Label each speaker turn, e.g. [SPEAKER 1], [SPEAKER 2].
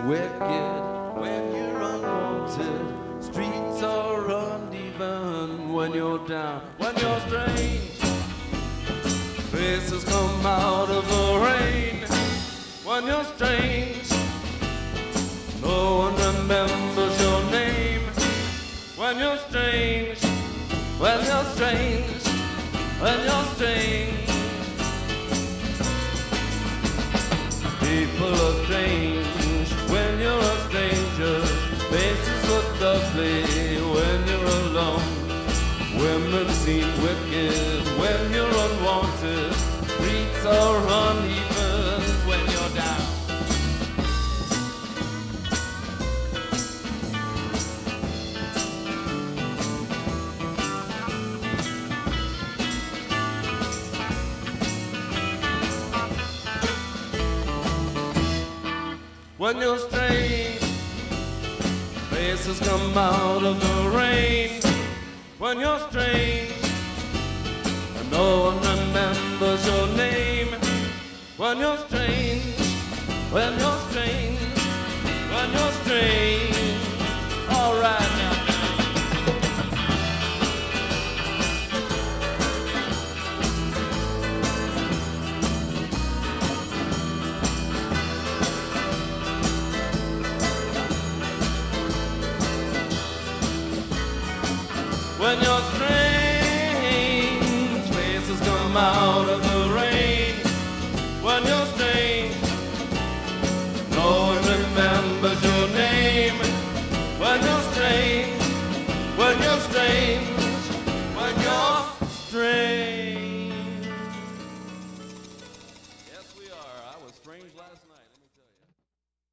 [SPEAKER 1] wicked, when you're unwanted. Streets are uneven when you're down, when you're strange. Faces come out of the rain when you're strange. No one remembers your name when you're strange, when you're strange, when you're strange. People are strange when you're a stranger. Faces look ugly when you're alone. Women seem wicked when you're unwanted. Streets are uneven when you're down. When you're strange, faces come out of the rain. When you're strange, and no one remembers your name. When you're strange, when you're strange, when you're strange. All right now. When you're strange, faces come out of the rain. When you're strange, no one remembers your name. When you're strange, when you're strange, when you're strange. Yes, we are. I was strange last night.